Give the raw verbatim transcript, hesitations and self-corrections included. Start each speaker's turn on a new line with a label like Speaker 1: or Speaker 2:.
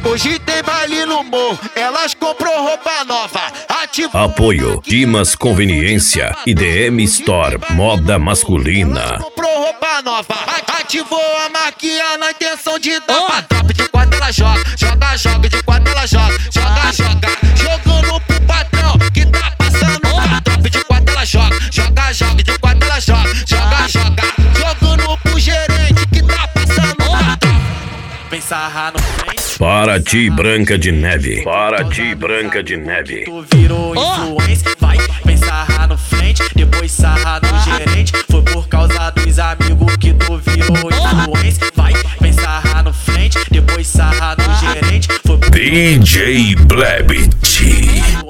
Speaker 1: Hoje tem baile no morro, elas comprou roupa nova. Ativou
Speaker 2: Apoio Dimas Conveniência e D M Store Moda Masculina.
Speaker 1: Comprou roupa nova, ativou a marquinha na intenção de dar pra tropa. De quatro ela joga, joga, joga, de quatro ela joga, joga, joga. Jogando pro patrão que tá passando na tropa. De quatro ela joga, joga, joga, de quatro ela joga, joga, joga. Jogando pro gerente que tá passando na tropa. Vem sarrar no frente.
Speaker 2: Paraty Branca de Neve. Paraty Branca de Neve.
Speaker 1: Tu virou influência, vai, vem sarrar no frente, depois sarrar no gerente. Foi por causa dos amigos que tu virou influência, vai, vem sarrar no frente, depois sarrar no gerente. Foi por...
Speaker 2: D J Blebit.